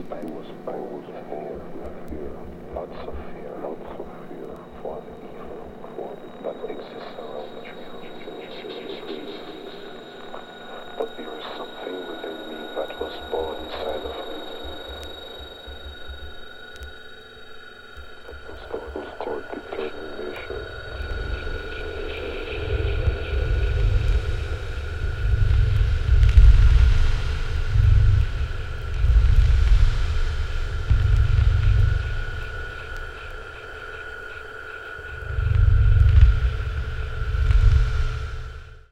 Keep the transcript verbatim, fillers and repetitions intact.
He was full of fear, fear, lots of fear, lots of fear for the evil, for the that exists around the tree. But be